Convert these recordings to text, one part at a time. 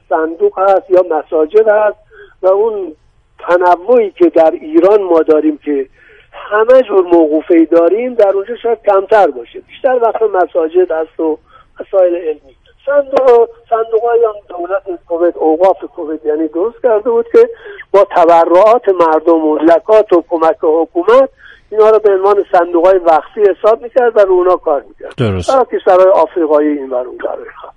صندوق هست یا مساجد هست و اون تنوعی که در ایران ما داریم که همه جور موقوفه‌ای داریم در اونجا شاید کمتر باشه، بیشتر وقت مساجد هست و مسائل علمی. صندوق‌های دولت کویت، اوقاف کویت یعنی درست کرده بود که با تبرعات مردم و زکات و کمک حکومت اینا رو به عنوان صندوق‌های وقفی حساب می‌کرد و رو اونا کار می‌کرد. درست. در کشورهای آفریقایی این ور اون ور.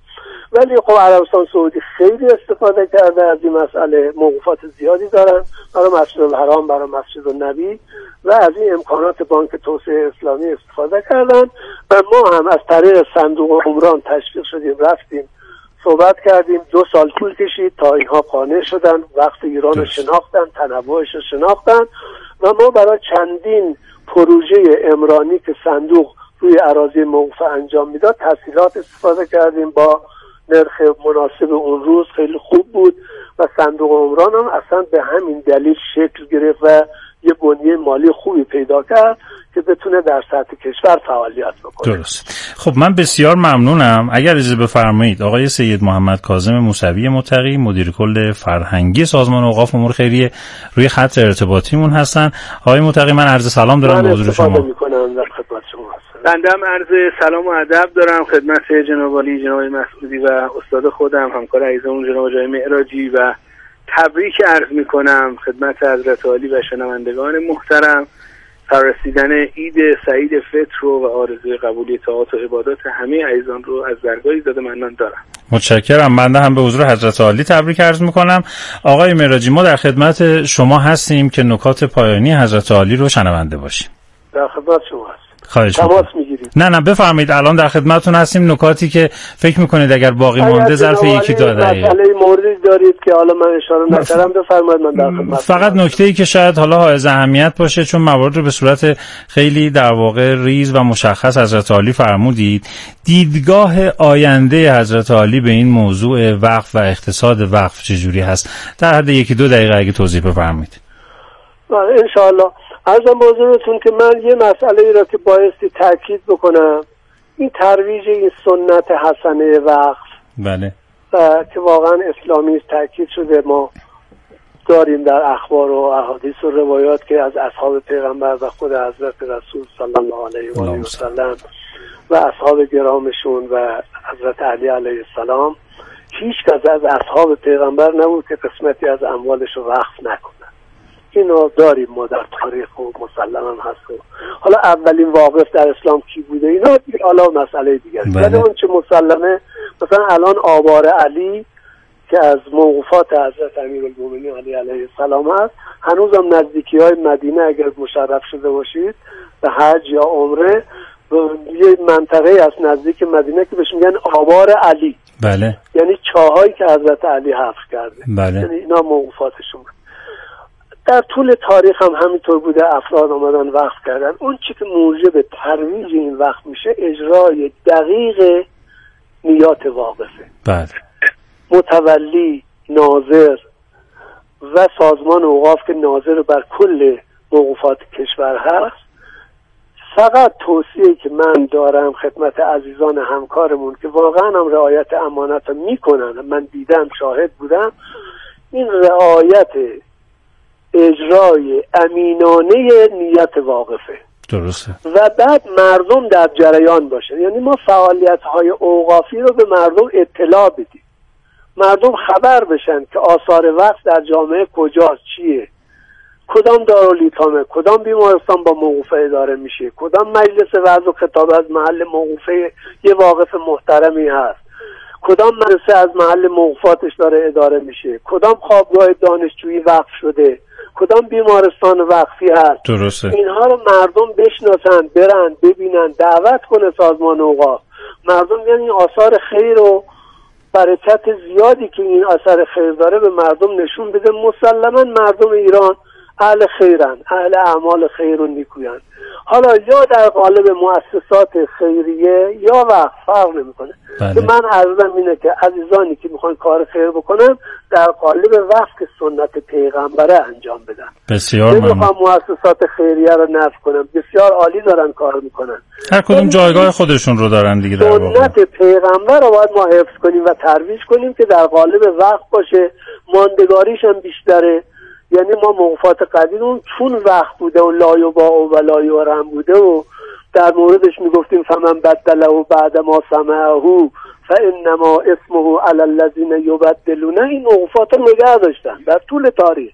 ولی خب عربستان سعودی خیلی استفاده کرده از این مسئله، موقوفات زیادی دارن برای مسجد الحرام، برای مسجد النبی و از این امکانات بانک توسعه اسلامی استفاده کردن و ما هم از طریق صندوق عمران تشویق شدیم، رفتیم صحبت کردیم. 2 سال طول کشید تا اینها قانع شدن، وقت ایران رو شناختن، تنوعش رو شناختن و ما برای چندین پروژه عمرانی که صندوق روی اراضی موقوفه انجام میداد تسهیلات استفاده کردیم با نرخ مناسب اون روز، خیلی خوب بود و صندوق عمران هم اصلا به همین دلیل شکل گرفت و یه بنیه مالی خوبی پیدا کرد که بتونه در سطح کشور فعالیت بکنه. درست. خب من بسیار ممنونم. اگر اجازه بفرمایید آقای سید محمد کاظم موسوی متقی، مدیر کل فرهنگی سازمان اوقاف امور خیریه، روی خط ارتباطیمون هستن. آقای متقی من عرض سلام دارم به حضور شما. من می‌کنم در خدمت شما هستم. بنده هم عرض سلام و ادب دارم خدمت جناب عالی جناب مسعودی و استاد خودم همکار عزیزمون جناب آقای معراجی و تبریک عرض میکنم خدمت حضرت عالی و شنوندگان محترم فرارسیدن عید سعید فطر و آرزوی قبولی طاعات و عبادات همه عزیزان رو از درگاه ایزاده منان دارم. متشکرم. بنده هم به حضور حضرت عالی تبریک عرض میکنم. آقای معراجی ما در خدمت شما هستیم که نکات پایانی حضرت عالی رو شنونده باشیم. در خدمت شما هستم. خواهش تماس میگیرید. نه بفرمایید، الان در خدمتتون هستیم. نکاتی که فکر میکنید اگر باقی مونده ظرف 1-2 دقیقه مسئله موردی دارید که حالا من اشاره نکردم بفرمایید، من در خدمت. فقط نکته‌ای که شاید حالا حائز اهمیت باشه چون موارد رو به صورت خیلی در واقع ریز و مشخص حضرت عالی فرمودید، دیدگاه آینده حضرت عالی به این موضوع وقف و اقتصاد وقف چجوری هست؟ در حد 1-2 دقیقه اگه توضیح بفرمایید. ان شاء الله. عرضم به حضورتون که من یه مسئله ای را که بایستی تاکید بکنم، این ترویج این سنت حسنه وقف بله که واقعا اسلامی است، تاکید شده. ما داریم در اخبار و احادیث و روایات که از اصحاب پیغمبر و خود حضرت رسول صلی الله علیه و آله و سلم و اصحاب گرامشون و حضرت علی علیه السلام هیچ کس از اصحاب پیغمبر نبود که قسمتی از اموالش رو وقف نکنه. اینو داریم ما در تاریخ و مسلم هم هست. حالا اولین واقف در اسلام کی بوده اینا حالا مسئله دیگه است. ولی اون چه مسلمه، مثلا الان آوار علی که از موقوفات حضرت امیرالمومنین علی علیه السلام هست، هنوزم نزدیکی‌های مدینه اگر مشرف شده باشید به حج یا عمره، یه منطقه از نزدیک مدینه که بهش میگن آوار علی. بله. یعنی چاهایی که حضرت علی حفر کرده. بله. یعنی اینا موقوفاتشون. در طول تاریخ هم همینطور بوده، افراد آمدن وقف کردن. اون چی که موجب ترویج این وقف میشه اجرای دقیق نیات واقفه. بله. متولی، ناظر و سازمان اوقاف که ناظر بر کل موقوفات کشور هست، فقط توصیه که من دارم خدمت عزیزان همکارمون که واقعا هم رعایت امانت رو میکنن، من دیدم، شاهد بودم، این رعایت اجرای امینانه نیت واقفه. درسته. و بعد مردم در جریان باشه. یعنی ما فعالیت‌های اوقافی رو به مردم اطلاع بدیم، مردم خبر بشن که آثار وقف در جامعه کجاست، چیه، کدام دارالایتامه، کدام بیمارستان با موقوفه اداره میشه، کدام مجلس وعظ و خطاب از محل موقوفه یه واقف محترمی هست، کدام مدرسه از محل موقوفاتش داره اداره میشه، کدام خوابگاه دانشجویی وقف شده، کدام بیمارستان وقفی هست. درسته. اینها رو مردم بشناسن، برن ببینن، دعوت کنه سازمان اوقاف. مردم یعنی آثار خیر و برکت زیادی که این اثر خیر داره به مردم نشون بده. مسلما مردم ایران اهل خیرن، اهل اعمال خیر و نیکویان. حالا یا در قالب مؤسسات خیریه یا وقف، فرق نمیکنه. من عرضم اینه که عزیزانی که میخوان کار خیر بکنن در قالب وقف که سنت پیغمبره انجام بدن. بسیار ممنون. نمیخوام مؤسسات خیریه رو نفی کنم، بسیار عالی دارن کار میکنن، هر کدوم جایگاه خودشون رو دارن دیگه. در واقع سنت پیغمبر رو باید ما حفظ کنیم و ترویج کنیم که در قالب وقف باشه، ماندگاریش هم بیشتره. یعنی ما موقوفات قدیم چون وقت بوده و لا یباع و لا یرم بوده و در موردش میگفتیم فمن بدله بعد ما سمعه فانما اسمه علی الذین یبدلون. این موقوفات رو نگه داشتن در طول تاریخ.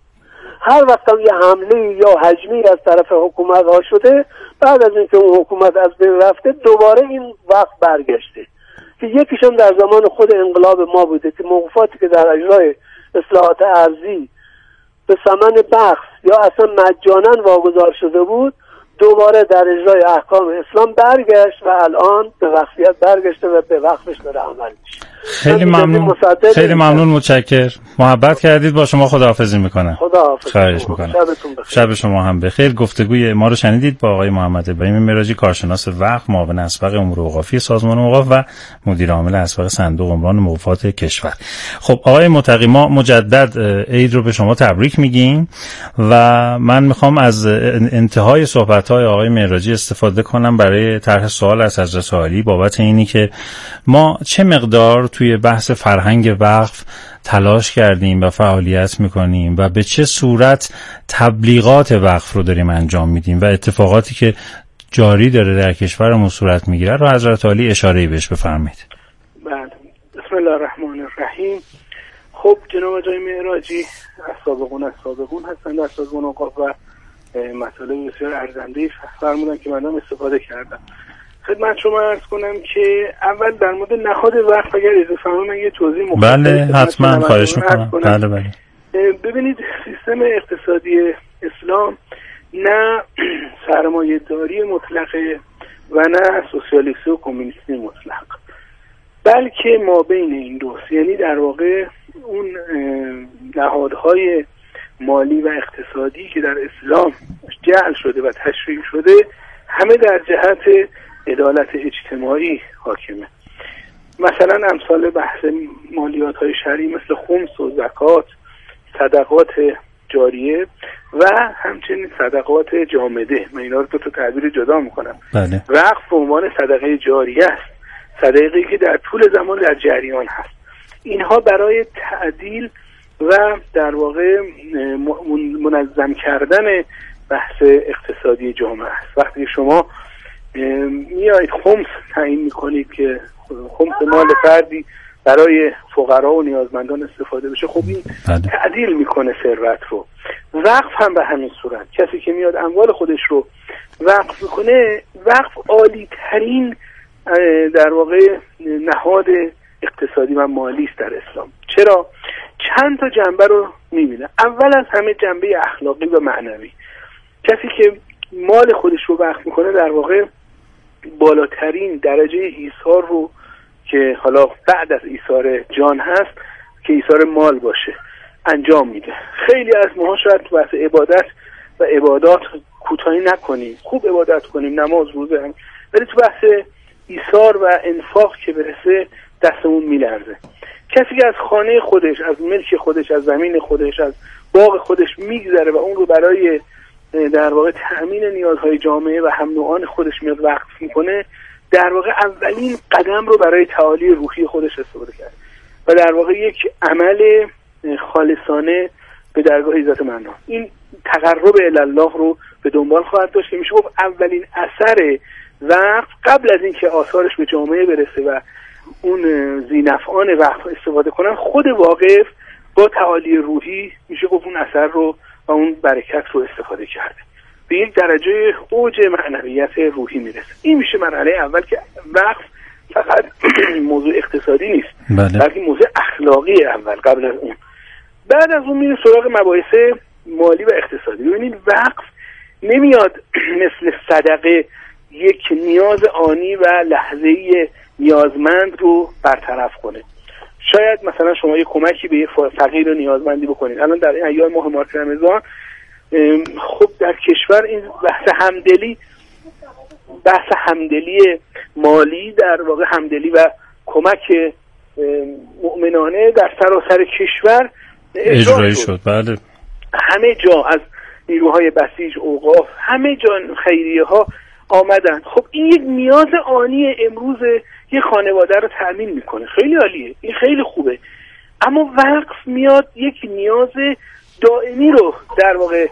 هر وقت هم یه حمله یا هجمی از طرف حکومت ها شده، بعد از اینکه اون حکومت از بین رفته دوباره این وقت برگشته، که یکیشون در زمان خود انقلاب ما بوده که موقوفاتی که در اجرای اصلاحات ارضی به ثمن بخش یا اصلا مجانا واگذار شده بود دوباره در اجرای احکام اسلام برگشت و الان به وقفیت برگشته و به وقفش داره عمل میشه. خیلی ممنون، خیلی ممنون، متشکر. محبت کردید. با شما خداحافظی میکنم. خداحافظ. خواهش میکنم. شب شما هم بخیر. گفتگوی ما رو شنیدید با آقای محمد ابراهیم معراجی، کارشناس وقف، معاون اسبق امور اوقافی سازمان اوقاف و مدیر عامل اسبق صندوق عمران موقوفات کشور. خب آقای متقی، ما مجدد عید رو به شما تبریک میگیم و من میخوام از انتهای صحبت‌های آقای معراجی استفاده کنم برای طرح سوال از حضرت عالی بابت اینی که ما چه مقدار توی بحث فرهنگ وقف تلاش کردیم و فعالیت میکنیم و به چه صورت تبلیغات وقف رو داریم انجام میدیم و اتفاقاتی که جاری داره در کشورمون صورت میگیره رو حضرت عالی اشاره‌ای بهش بفرمایید. بله، بسم الله الرحمن الرحیم. خب جناب آقای معراجی از سابقون هستن در سازمان اوقاف و مطالب بسیار ارزنده فرمودن که مردم استفاده کردن. خدمت شما عرض کنم که اول در مورد نهاد وقف اگر اجازه فرمایید من یه توضیح مختصر بله حتما خواهش میکنم. بله. ببینید سیستم اقتصادی اسلام نه سرمایه داری مطلقه و نه سوسیالیستی و کمونیستی مطلق، بلکه ما بین این دو، یعنی در واقع اون نهادهای مالی و اقتصادی که در اسلام جعل شده و تشریع شده همه در جهت عدالت اجتماعی حاکمه. مثلا امثال بحث مالیات های شرعی مثل خمس و زکات، صدقات جاریه و همچنین صدقات جامده، من اینا رو دو تا تعبیر جدا میکنم. بله. وقف به عنوان صدقه جاریه است، صدقه‌ای که در طول زمان در جریان هست. اینها برای تعدیل و در واقع منظم کردن بحث اقتصادی جامعه است. وقتی شما میایید خمس تعیین میکنید که خمس مال فردی برای فقرا و نیازمندان استفاده بشه، خب این تعدیل میکنه ثروت رو. وقف هم به همین صورت، کسی که میاد اموال خودش رو وقف میکنه، وقف عالی ترین در واقع نهاد اقتصادی و مالی است در اسلام. چرا؟ چند تا جنبه رو میبینه. اول از همه جنبه اخلاقی و معنوی. کسی که مال خودش رو وقف میکنه در واقع بالاترین درجه ایثار رو که حالا بعد از ایثار جان هست که ایثار مال باشه انجام میده. خیلی از ما شاید تو بحث عبادت و عبادات کوتاهی نکنیم، خوب عبادت کنیم، نماز روزه هم، ولی تو بحث ایثار و انفاق که برسه دستمون میلرزه. کسی که از خانه خودش، از ملک خودش، از زمین خودش، از باغ خودش میگذره و اون رو برای در واقع تأمین نیازهای جامعه و هم نوعان خودش میاد وقف میکنه، در واقع اولین قدم رو برای تعالی روحی خودش استفاده کرد و در واقع یک عمل خالصانه به درگاه عزت منان، این تقرب الی الله رو به دنبال خواهد داشت که میشه گفت اولین اثر وقف قبل از اینکه آثارش به جامعه برسه و اون ذینفعان وقف استفاده کنن، خود واقف با تعالی روحی میشه گفت اون اثر رو و اون برکت رو استفاده کرده، به یک درجه اوج معنویت روحی میرسه. این میشه مرحله اول که وقف فقط موضوع اقتصادی نیست، بلکه موضوع اخلاقی اول قبل از اون. بعد از اون میره سراغ مباحث مالی و اقتصادی. ببینید وقف نمیاد مثل صدقه یک نیاز آنی و لحظه‌ای نیازمند رو برطرف کنه. شاید مثلا شما یک کمکی به یک فقیر و نیازمندی بکنید. الان در این ایام ماه مارک رمضان خب در کشور این بحث همدلی مالی، در واقع همدلی و کمک مؤمنانه در سراسر کشور اجرایی شد. بله، همه جا از نیروهای بسیج، اوقاف، همه جا خیریه ها آمدن. خب این یک نیاز آنی امروز یک خانواده رو تأمین میکنه، خیلی عالیه، این خیلی خوبه. اما وقف میاد یک نیاز دائمی رو در واقع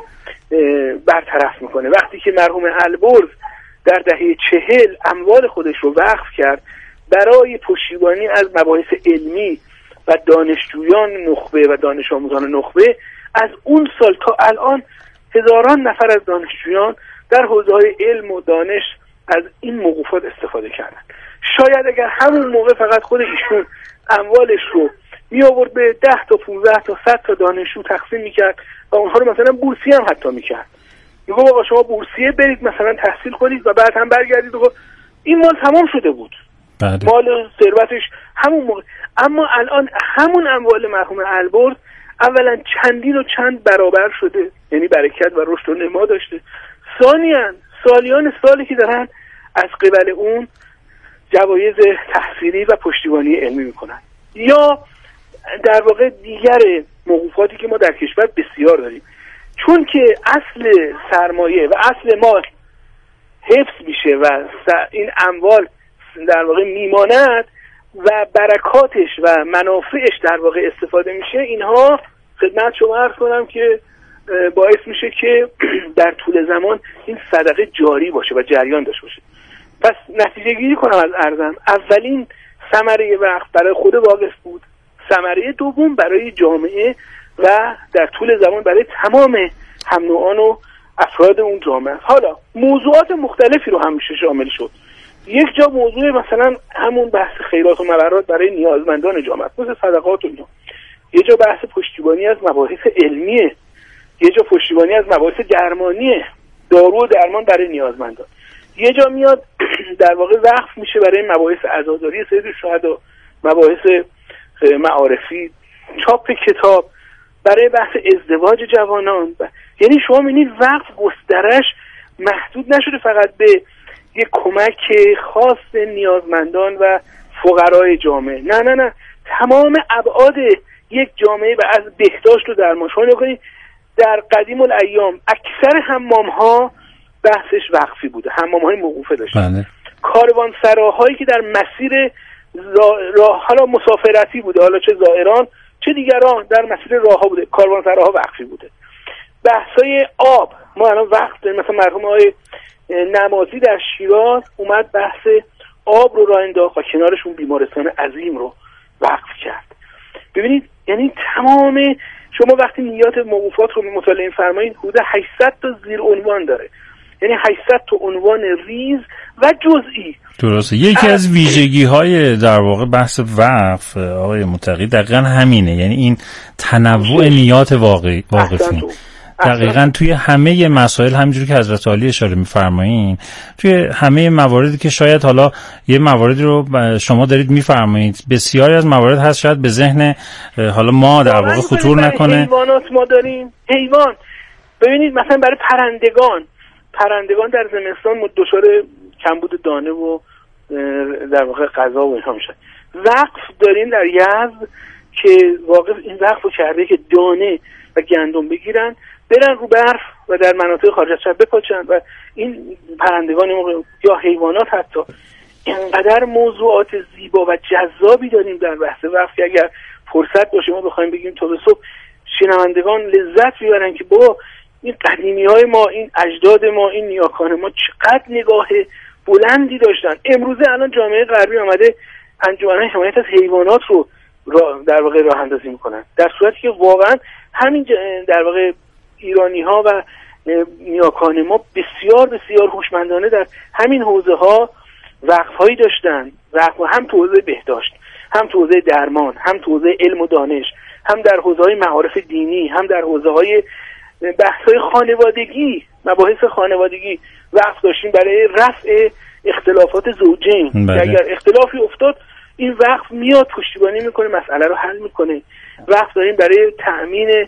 برطرف میکنه. وقتی که مرحوم البرز در دهه 40 اموال خودش رو وقف کرد برای پشتیبانی از مباحث علمی و دانشجویان نخبه و دانش آموزان نخبه، از اون سال تا الان هزاران نفر از دانشجویان در حوزه‌های علم و دانش از این موقوفات استفاده کردن. شاید اگر همون موقع فقط خود ایشون اموالش رو می آورد به 10 تا 15 تا 100 تا دانشجو تقسیم میکرد و اونها رو مثلا بورسیه هم حتی میکرد، میگه آقا شما بورسیه برید مثلا تحصیل کنید و بعد هم برگردید، این مال تمام شده بود. بله. مال ثروتش همون موقع. اما الان همون اموال مرحوم البرز اولا چندین و چند برابر شده، یعنی برکت و رشد و نما داشته. ثانیاً سالیان سالی که دارن از قبل اون جوایز تحصیلی و پشتیبانی علمی میکنن. یا در واقع دیگر موقوفاتی که ما در کشور بسیار داریم، چون که اصل سرمایه و اصل مال حفظ میشه و این اموال در واقع میماند و برکاتش و منافعش در واقع استفاده میشه، اینها خدمت شما عرض کنم که باعث میشه که در طول زمان این صدقه جاری باشه و جریان داشته باشه. پس نتیجه گیری کنم از عرضم، اولین ثمره وقت برای خود واقف بود، ثمره دوم برای جامعه و در طول زمان برای تمام هم نوعان و افراد اون جامعه. حالا موضوعات مختلفی رو هم میشه شامل شد. یک جا موضوع مثلا همون بحث خیرات و مبرات برای نیازمندان جامعه مثل صدقات و اینا، یه جا بحث پشتیبانی از مباحث علمیه، یه جا پشتیبانی از مباحث درمانیه، دارو و درمان برای نیازمندان، یه جا میاد در واقع وقف میشه برای مباحث عزاداری سید الشهدا، مباحث معارفی، چاپ کتاب، برای بحث ازدواج جوانان. یعنی شما می‌بینید وقف گسترش محدود نشده فقط به یک کمک خاص نیازمندان و فقرای جامعه، نه تمام ابعاد یک جامعه و از بهداشت و درمان. شما نگاه کنید در قدیم الایام اکثر حمام‌ها بحثش وقفی بوده، حمام‌های موقوفه داشتن. بله. کاروانسراهایی که در مسیر راه حالا مسافرتی بوده، حالا چه زائران چه دیگران در مسیر راه‌ها بوده، کاروانسراها وقفی بوده. بحث‌های آب، ما الان وقت داریم، مثلا مرحوم آقای نمازی در شیراز اومد بحث آب رو راه انداخت و کنارشون بیمارستان عظیم رو وقف کرد. ببینید یعنی تمام شما وقتی نیات موقوفات رو مطالعه فرمایید حدود 800 تا زیر عنوان داره، یعنی 800 تا عنوان ریز و جزئی. درسته. یکی از ویژگی‌های در واقع بحث وقف آقای متقی دقیقاً همینه، یعنی این تنوع نیات واقفین. دقیقاً توی همه مسائل همینجوری که حضرت عالی اشاره می‌فرمایید، توی همه مواردی که شاید حالا یه مواردی رو شما دارید می‌فرمایید، بسیاری از موارد هست شاید به ذهن حالا ما در واقع خطور نکنه. حیوانات ما داریم، حیوان ببینید مثلا برای پرندگان در زمستان دچار کمبود دانه و در واقع غذا و اینها میشن. وقف داریم در یزد که واقف این وقف رو کرده که دانه و گندم بگیرن برن رو برف و در مناطق خارج از شهر بپاچن و این پرندگان یا حیوانات حتی اینقدر موضوعات زیبا و جذابی داریم در بحث وقف که اگر فرصت باشه ما بخوایم بگیم تا به صبح شنوندگان لذت میبرن که با این قدیمی‌های ما، این اجداد ما، این نیاکان ما چقدر نگاه بلندی داشتن. امروزه الان جامعه غربی آمده انجمن حمایت از حیوانات رو در واقع راه اندازی میکنن، در صورتی که واقعا همین در واقع ایرانی‌ها و نیاکان ما بسیار بسیار هوشمندانه در همین حوزه‌ها وقف‌هایی داشتن، هم تو حوزه بهداشت، هم تو حوزه درمان، هم تو حوزه علم و دانش، هم در حوزه‌های معارف دینی، هم در حوزه‌های بحث‌های خانوادگی، مباحث خانوادگی وقف داشتیم برای رفع اختلافات زوجین. اگر اختلافی افتاد این وقف میاد پشتیبانی میکنه، مسئله رو حل میکنه. وقف داریم برای تأمین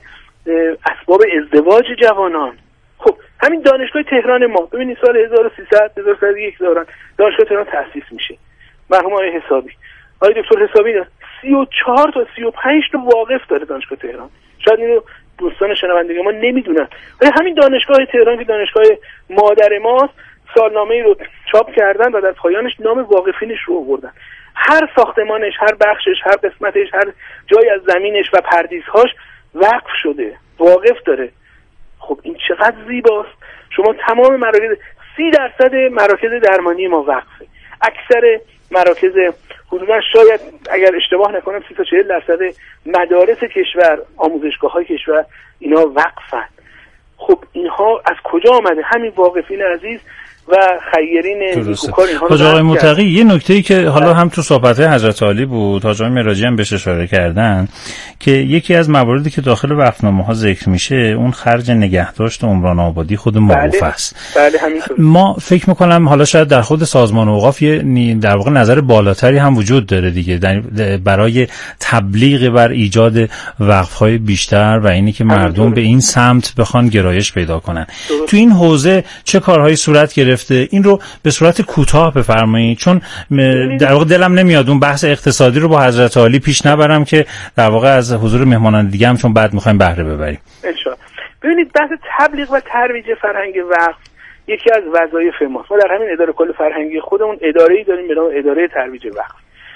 اسباب ازدواج جوانان. خب همین دانشگاه تهران ما ببینید سال 1301 دانشگاه تهران تأسیس میشه. مرحوم آقای حسابی، آقای دکتر حسابی 34 تا 35 تا واقف داره دانشگاه تهران. شاید اینو دوستان شنونده ما نمیدونن، ولی همین دانشگاه تهران که دانشگاه مادر ماست سالنامه‌ای رو چاپ کردن و در پایانش نام واقفینش رو آوردن. هر ساختمانش، هر بخشش، هر قسمتش، هر جای از زمینش و پردیس‌هاش وقف شده، واقف داره. خب این چقدر زیباست. شما تمام مراکز 30% مراکز درمانی ما وقفه. اکثر مراکز حدودا شاید اگر اشتباه نکنم 30 تا 40% مدارس کشور، آموزشگاه‌های کشور اینا وقفن. خب اینها از کجا آمده؟ همین واقفین عزیز و خیرین نیکوکار اینها رو. حاج آقای متقی یه نکته‌ای که حالا هم تو صحبت حضرت عالی بود، حاج آقای معراجی هم بهش اشاره کردن که یکی از مواردی که داخل وقفنامه‌ها ذکر میشه اون خرج نگهداشت عمران آبادی خود موقوف است. بله همینطور. ما فکر می‌کنم حالا شاید در خود سازمان اوقاف در واقع نظر بالاتری هم وجود داره دیگه برای تبلیغ بر ایجاد وقف‌های بیشتر و اینی که مردم به این سمت بخوان گرایش پیدا کنن. تو این حوزه چه کارهایی صورت گرفته؟ این رو به صورت کوتاه بفرمایید، چون در واقع دلم نمیاد اون بحث اقتصادی رو با حضرت عالی پیش نبرم که در واقع از حضور مهمانان دیگه هم چون بعد می‌خوایم بهره ببریم. انشاءالله. ببینید بحث تبلیغ و ترویج فرهنگ وقف یکی از وظایف ماست. ما در همین اداره کل فرهنگی خودمون اداره‌ای داریم به نام اداره ترویج وقف.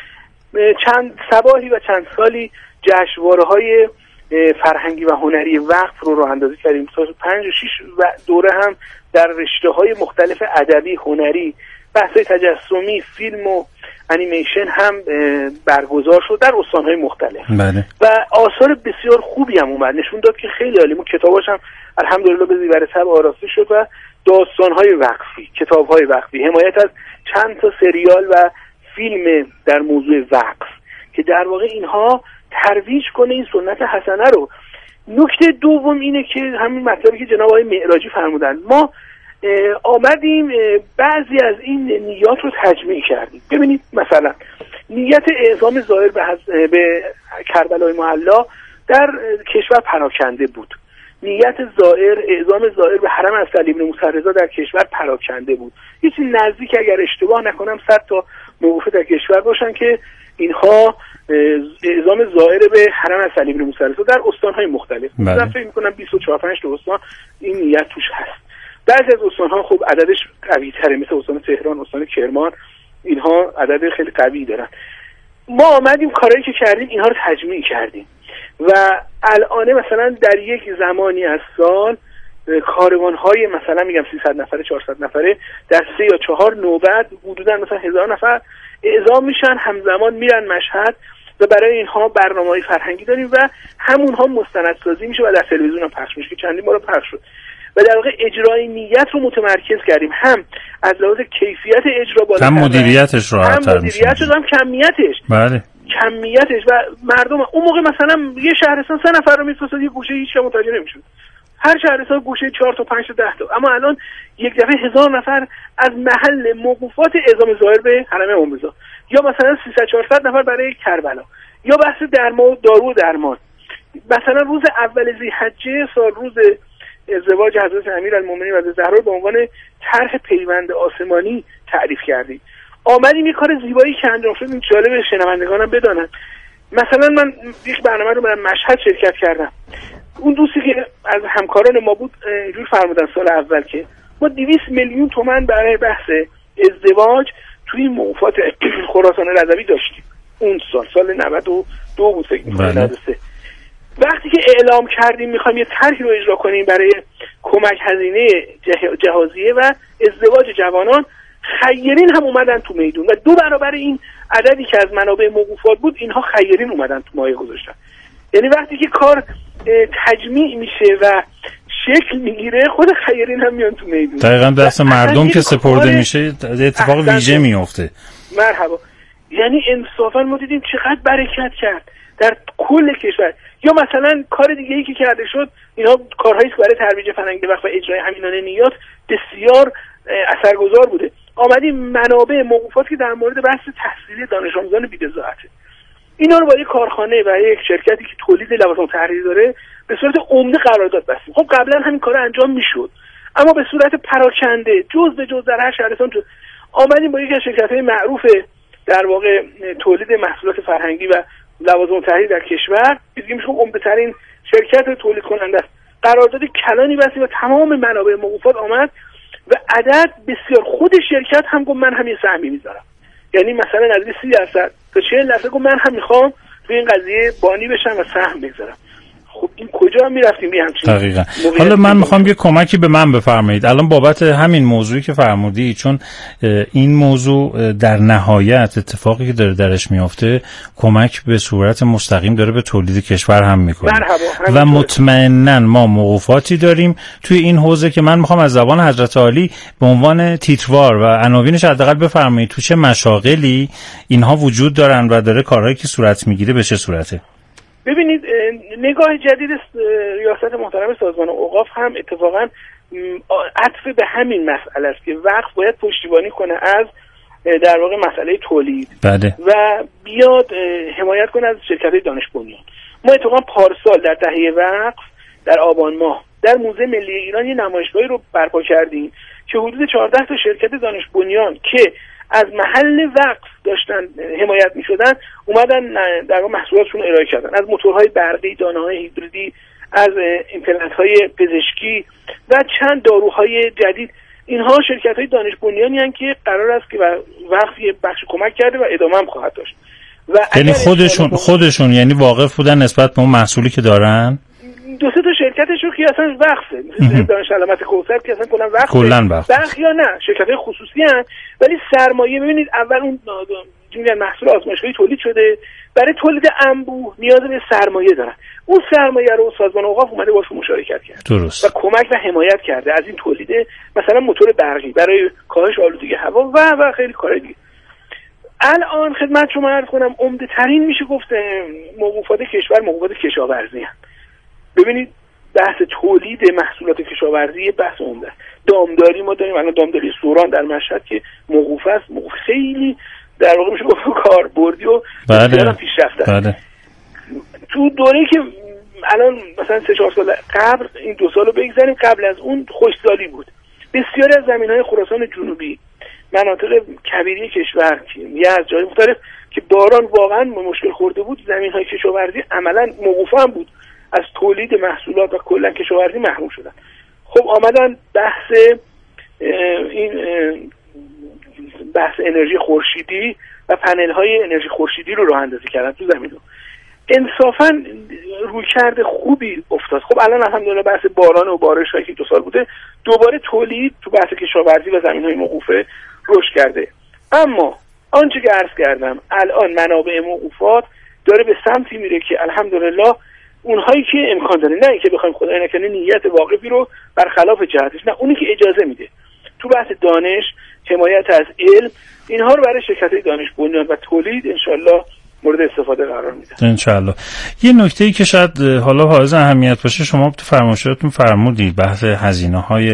چند صباحی و چند سالی جشنواره‌های فرهنگی و هنری وقف رو راه اندازی کردیم. تا 5 و 6 دوره هم در رشته‌های مختلف ادبی، هنری، بحث‌های تجسمی، فیلم و انیمیشن هم برگزار شد در استان‌های مختلف. بله. و آثار بسیار خوبی هم اومد، نشون داد که خیلی عالی. کتاباش هم الحمدلله به زیور طبع آراسته شد و داستان‌های وقفی، کتاب‌های وقفی، حمایت از چند تا سریال و فیلم در موضوع وقف که در واقع اینها ترویج کنه این سنت حسنه رو. نکته دوم اینه که همین مطلبی که جناب آقای معراجی فرمودن، ما آمدیم بعضی از این نیات رو تجمیع کردیم. ببینید مثلا نیت اعزام زائر به کربلای معلی در کشور پراکنده بود. نیت اعزام زائر به حرم علی بن موسی رضا در کشور پراکنده بود. یه چیز نزدیک اگر اشتباه نکنم 100 تا موقوفه در کشور باشن که اینها اعزام زائر به حرم علی بن موسی رضا در استان‌های مختلف. من فکر می‌کنم 24-25 تا استان این نیت توش هست. بعضی از استان‌ها خب عددش قوی‌تره، مثل استان تهران، استان کرمان، اینها عدد خیلی قوی دارن. ما آمدیم کارهایی که کردیم اینها رو تجمیع کردیم و الان مثلا در یک زمانی از سال کاروان‌های مثلا میگم 300 نفره 400 نفره در 3 یا 4 نوبت حدوداً مثلا 1000 نفر اعزام میشن، همزمان میرن مشهد و برای اینها برنامه‌های فرهنگی داریم و همونها مستندسازی میشه و در تلویزیون هم پخش میشه که چندین بار پخش شد و در واقع اجرای نیت رو متمرکز کردیم، هم از لحاظ کیفیت اجرا بالاتر، هم مدیریتش راحت‌تر میشه، هم کمیتش. بله. کمیتش و مردم اون موقع مثلا یه شهرستان 3 نفر رو می‌فرستاد یه گوشه هیچ متوجه نمی‌شد. هر شهرستان گوشه 4 تا 5 تا 10 تا، اما الان یک دفعه 1000 نفر از محل موقوفات اعزام زائر به حرم امام رضا، یا مثلا 300-400 نفر برای کربلا، یا بحث دارو و درمان. مثلا روز اول ذی‌حجه سال روز ازدواج حضرت امیرالمومنین و زهرا به عنوان طرح پیوند آسمانی تعریف کردیم. آمدیم یه کار زیبایی که انجام شد، این جالب شنوندگانم بدانن. مثلا من یک برنامه رو در مشهد شرکت کردم. اون دوستی که از همکاران ما بود اینجور فرمودن سال اول که ما 200 میلیون تومان برای بحث ازدواج توی موقوفات خراسان رضوی داشتیم. اون سال 92 بود فکر می‌کنم 93. وقتی که اعلام کردیم میخوایم یه طرحی رو اجرا کنیم برای کمک هزینه جهازیه و ازدواج جوانان، خیرین هم اومدن تو میدون و 2 برابر این عددی که از منابع موقوفات بود اینها خیرین اومدن تو مایه گذاشتن. یعنی وقتی که کار تجمیع میشه و شکل میگیره خود خیرین هم میان تو میدون. دقیقاً دست مردم که سپرده میشه اتفاق ویژه میفته. مرحبا. یعنی انصافا ما دیدیم چقدر برکت کرد در کل کشور. یا مثلا کار دیگه ای که کرده شد، اینا کارهایی برای ترویج فرهنگ وقف و اجرای همینانه نیات بسیار اثرگذار بوده. آمدیم منابع موقوفات که در مورد بحث تحصیلی دانش آموزان بی‌بضاعته، اینا رو با یک کارخانه و یک شرکتی که تولید لوازم طرحی داره به صورت عمده قرارداد بستیم. خب قبلا همین کار انجام میشد، اما به صورت پراکنده جز به جز در هر شهرستان آمدیم با یکی از شرکت‌های معروف در واقع تولید محصولات فرهنگی و لوازم طرحی در کشور، دیگه میشه عمده‌ترین شرکت تولید کننده است، قرارداد کلانی بستیم و تمام منابع موقوفات آمد و عدد بسیار خود شرکت هم گفت من هم یه سهمی میذارم، یعنی مثلا نزدیک 30% تا 40% گفت من هم میخوام توی این قضیه بانی بشم و سهم بگذارم. خب این کجا میرفتیم یه همچین دقیقاً. حالا من میخوام یه کمکی به من بفرمایید الان بابت همین موضوعی که فرمودی، چون این موضوع در نهایت اتفاقی که داره درش میفته کمک به صورت مستقیم داره به تولید کشور هم میکنه و مطمئناً ما موقوفاتی داریم توی این حوزه که من میخوام از زبان حضرت عالی به عنوان تیتروار و عناوینش حداقل بفرمایید تو چه مشاغلی اینها وجود دارن و داره کارهایی که صورت میگیره به چه صورته. ببینید نگاه جدید ریاست محترم سازمان اوقاف هم اتفاقا عطف به همین مسئله است که وقف باید پشتیبانی کنه از در واقع مسئله تولید بله. و بیاد حمایت کنه از شرکت‌های دانش بنیان. ما اتفاقا پارسال در دهه وقف در آبان ماه در موزه ملی ایران یه نمایشگاهی رو برپا کردیم که حدود 14 تا شرکت دانش بنیان که از محل وقف داشتن حمایت می‌شدن اومدن در واقع محصولاتشون رو ارائه کردن، از موتورهای برقی، دانه‌های هیبریدی، از ایمپلنت‌های پزشکی و چند داروهای جدید. اینها شرکت‌های دانش بنیانی هستند که قرار است که وقف یه بخش کمک کرده و ادامه هم خواهد داشت. و یعنی خودشون یعنی واقف بودن نسبت به اون محصولی که دارن؟ دو سه تا شرکتشون که اصلا وقفه، مثل دانش علامت کوثر که اصلا کلا وقفه. یا نه شرکت‌های خصوصی هستند ولی سرمایه. ببینید اول اون محصول آزمایشگاهی تولید شده، برای تولید انبوه نیاز به سرمایه دارن. اون سرمایه رو سازمان اوقاف اومده باشون مشارکت کرد درست. و کمک و حمایت کرده از این تولید مثلا موتور برقی برای کاهش آلودگی هوا و خیلی کارهای دیگه. الان خدمت شما عرض کنم عمده ترین میشه گفت موقوفات کشور موقوفات کشاورزی هستند. ببینید بحث تولید محصولات کشاورزی بحث عمده است. دامداری ما داریم الان دامداری سوران در مشهد که موقوف است، موقوف خیلی در واقع میشه گفت کاربردی و بسیار پیشرفته است. تو دوره‌ای که الان مثلا 3-4 سال قبل، این 2 سالو بگذاریم، قبل از اون خشکسالی بود. بسیاری از زمین‌های خراسان جنوبی، مناطق کبیری کشور که از جای مختلف که باران واقعا مشکل خورده بود، زمین‌های کشاورزی عملاً موقوف هم بود، از تولید محصولات و کلا کشاورزی محروم شدن. خب آمدن بحث انرژی خورشیدی و پنل‌های انرژی خورشیدی رو راه اندازی کردن تو زمینو. انصافاً رویکرد خوبی افتاد. خب الان الحمدلله بحث باران و بارش‌هایی که 2 سال بوده دوباره تولید تو بحث کشاورزی و زمین‌های موقوفه رشد کرده. اما آنچه که عرض کردم الان منابع موقوفات داره به سمتی میره که الحمدلله اونهایی که امکان داره، نه اینکه بخوایم خدای نکنه نیت واقفی رو برخلاف جهتش، نه اونی که اجازه میده تو بحث دانش، حمایت از علم، اینها رو برای شرکت‌های دانش بنیان و تولید انشالله مورد استفاده قرار میدن انشالله. یه نکته‌ای که شاید حالا حائز اهمیت باشه، شما تو فرمایشاتتون فرمودید بحث هزینه‌های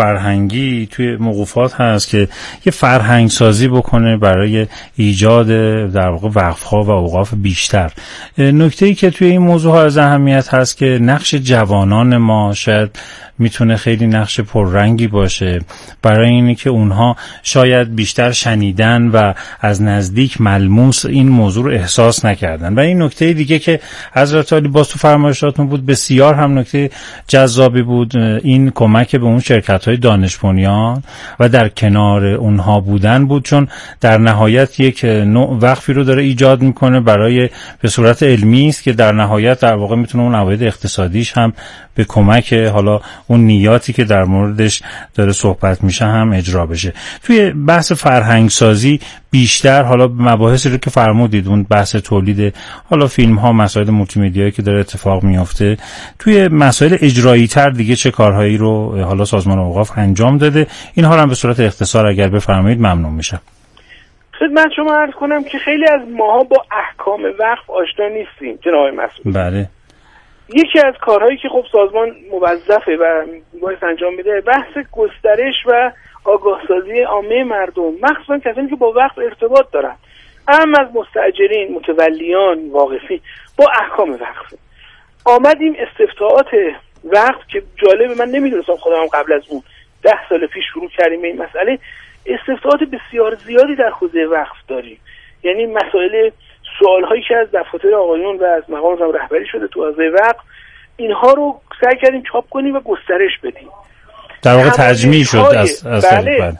فرهنگی توی موقوفات هست که یه فرهنگ سازی بکنه برای ایجاد در واقع وقف‌ها و اوقاف بیشتر. نکته‌ای که توی این موضوع حائز اهمیت هست که نقش جوانان ما شاید میتونه خیلی نقش پررنگی باشه برای اینی که اونها شاید بیشتر شنیدن و از نزدیک ملموس این موضوع رو احساس نکردن. و این نکته دیگه که حضرت عالی باز تو فرمایشاتون بود بسیار هم نکته جذابی بود، این کمک به اون شرکت‌های دانش بنیان و در کنار اونها بودن بود، چون در نهایت یک نوع وقفی رو داره ایجاد میکنه برای به صورت علمی است که در نهایت در واقع میتونه اون عواید اقتصادیش هم به کمک حالا اون نیاتی که در موردش داره صحبت میشه هم اجرا بشه. توی بحث فرهنگ سازی بیشتر حالا مباحثی رو که فرمودید، اون بحث تولید حالا فیلم ها، مسائل مولتی مدیایی که داره اتفاق میفته، توی مسائل اجرایی تر دیگه چه کارهایی رو حالا سازمان اوقاف انجام داده؟ اینها رو هم به صورت اختصار اگر بفرمایید ممنون میشم. خدمت شما عرض کنم که خیلی از ماها با احکام وقف آشنا نیستیم جناب مسئول. بله. یکی از کارهایی که خب سازمان موظفه و باید انجام بده بحث گسترش و آگاه سازی عامه مردم، مخصوصا کسانی که با وقف ارتباط دارن. اهم از مستاجرین، متولیان، واقفین با احکام وقف. آمدیم استفتاءات وقف که جالب، من نمیدونستم خودم قبل از اون 10 سال پیش شروع کردیم به این مسئله. استفتاءات بسیار زیادی در حوزه وقف داریم، یعنی مسائل سوالهایی که از دفاتر آقایون و از مقام رهبری شده تو حوزه وقف، اینها رو سعی کردیم چاپ کنیم و گسترش بدیم. در واقع تجمیع شد از بله.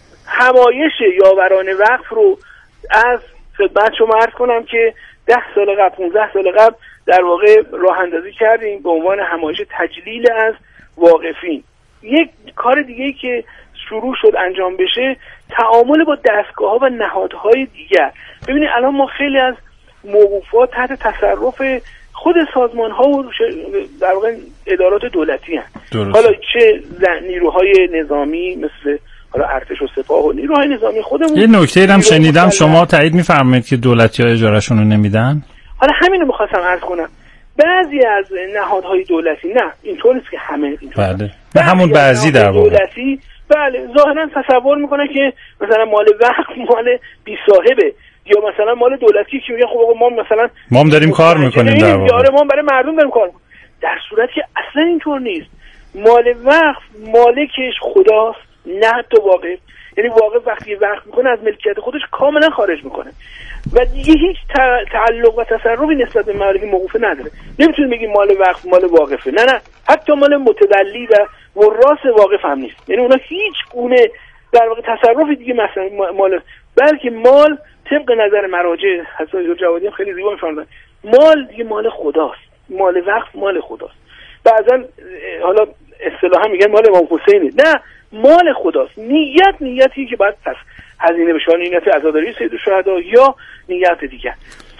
همایش یاوران وقف رو از خدمت شما عرض کنم که 10 سال قبل 15 سال قبل در واقع راه اندازی کردیم به عنوان همایش تجلیل از واقفین. یک کار دیگه‌ای که شروع شد انجام بشه، تعامل با دستگاه‌ها و نهادهای دیگر. ببینید الان ما خیلی از موقوفات تحت تصرف خود سازمان‌ها و در واقع ادارات دولتی هستند. حالا چه نیروهای نظامی مثل حالا ارتش و سپاه و نیروهای نظامی خودمون. یه نکته هم شنیدم شما تایید می‌فرمایید که دولتی‌ها اجارهشون رو نمیدن؟ حالا همین رو می‌خواستم عرض کنم. بعضی از نهادهای دولتی، نه اینطور نیست که همه اینطور. بله. نه همون بعضی در واقع. دولتی بله ظاهرا تصور میکنه که مثلا مال وقف مال بی صاحبه، یا مثلا مال دولتی که میگه خب آقا ما مثلا ما داریم کار میکنیم در واقع. یاره ما برای مردم داریم کار میکنیم. در صورتی که اصلا اینطور نیست. مال وقف مالکش خداست، نه حتی واقف. یعنی واقف وقتی وقف میکنه از ملکیت خودش کاملا خارج میکنه و دیگه هیچ تعلق و تصرفی نسبت به مالک موقوفه نداره. نمیتونیم بگیم مال وقف مال واقفه، نه حتی مال متولی و وراث واقف هم نیست. یعنی اونا هیچ گونه در واقع تصرف دیگه مثلا مال، بلکه مال طبق نظر مراجع حسن جوادی خیلی زیبا میفرمایند مال دیگه مال خداست، مال وقف مال خداست. بعضن حالا اصطلاحا میگن مال امام حسینه، نه مال خداست. نیتی که باید پس هزینه بشه، نیت عزاداری سید الشهدا یا نیت دیگر.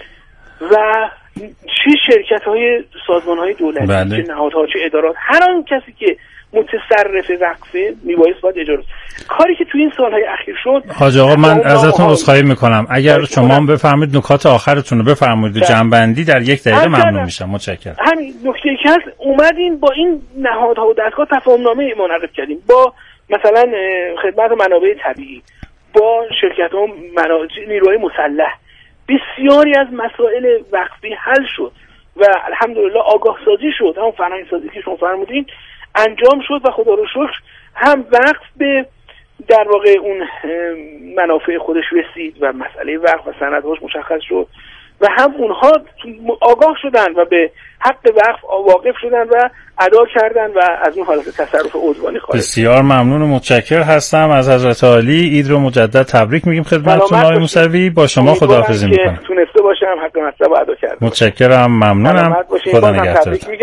و چه شرکت‌های سازمان‌های دولتی، بله. چه نهادها، چه ادارات، هر آن کسی که متصرف وقفه میبایست باید اجاره. کاری که تو این سالهای اخیر شد. حاج آقا من ازتون عذرخواهی میکنم اگر شما بفرمایید نکات آخرتون رو بفرمایید و جنبندی در 1 دقیقه ممنون میشم. متشکرم. همین نکته که هست، اومدیم با این نهادها و دستگاه تفاهمنامه منعقد کردیم با مثلا خدمت منابع طبیعی، با شرکت‌ها، نیروهای مسلح. بسیاری از مسائل وقفی حل شد و الحمدلله آگاه سازی شد، هم فرهنگ سازی که شما فرمودین انجام شد و خدا رو شکر هم وقف به در واقع اون منافع خودش رسید و مسئله وقف و سندهاش مشخص شد و هم اونها آگاه شدن و به حق وقف واقف شدن و ادا کردن و از اون حالت تصرف عضوانی خارج. بسیار ممنون و متشکر هستم از حضرت عالی. عید رو مجدد تبریک میگیم خدمتتون آقای موسوی. با شما خداحافظی میکنم. تونسته باشم حق مطلب رو ادا کردم. متشکرم، ممنونم. خدا نگهدارتون.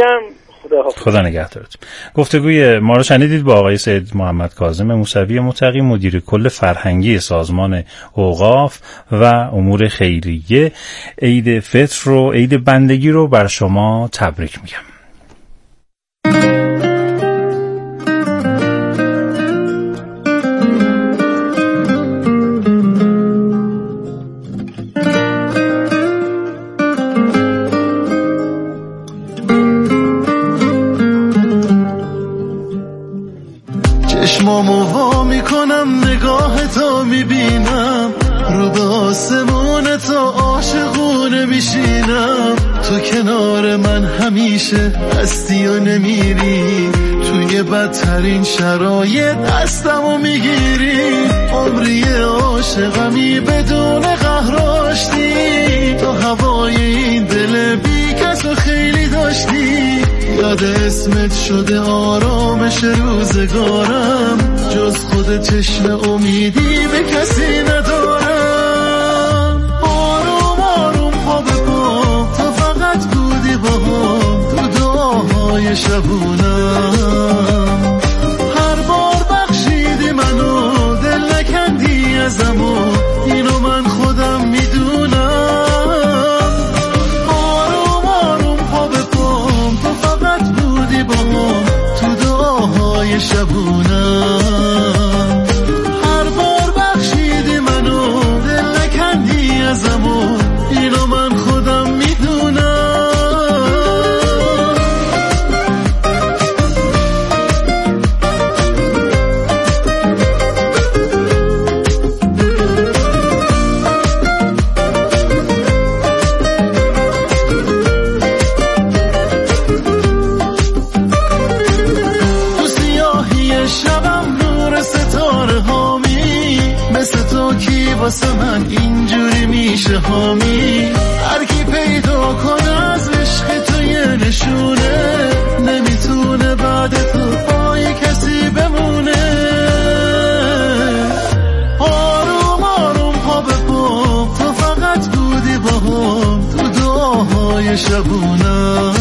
خدا نگهدارتون. گفتگوی ما رو شنیدید با آقای سید محمد کاظم موسوی متقی، مدیر کل فرهنگی سازمان اوقاف و امور خیریه. عید فطر رو، عید بندگی رو بر شما تبریک میگم. چشمامو وا میکنم نگاه تو میبینم، رو به آسمون تو عاشقونه میشینم. تو کنار من همیشه هستی و نمیری، توی بدترین شرایط دستمو میگیری. عمری عاشقمی بدون قهر آشتی، تو هوای این دل بی کسو خیلی داشتی. یاد اسمت شده آرامش روزگارم، جز خود چشم امیدی به کسی ندارم. آروم آروم پا به پا تو فقط بودی با هم، تو دعاهای شبونم. هر بار بخشیدی منو، دل نکندی ازم و اینو من خودم میدونم. آروم آروم پا به پا تو فقط بودی با هم، تو دعاهای شبونم. هر بار بخشیدی منو، دل نکندی ازم و اینو من خودم میدونم. باشه حامی. هر کی پیدا کنه از عشق تو یه نشونه، نمیتونه بعد تو پای کسی بمونه. آروم آروم پا به پا، تو فقط بودی با هم تو دعاهای شبونه.